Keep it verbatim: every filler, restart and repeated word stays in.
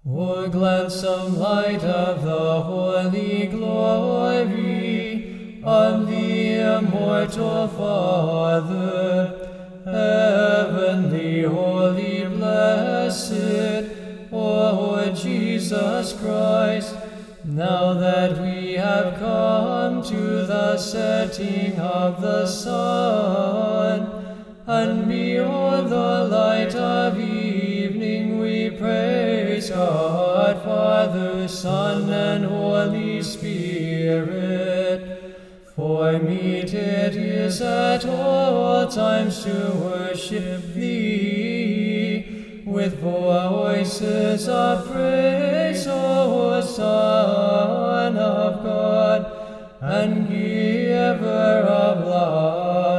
O gladsome light of the holy glory of the immortal Father, heavenly, holy, blessed, O Jesus Christ, now that we have come to the setting of the sun, and beyond the light of evening, we praise God, Father, Son, and Holy Spirit. For meet it is at all times to worship Thee with voices of praise, O Son of God, and Giver of life.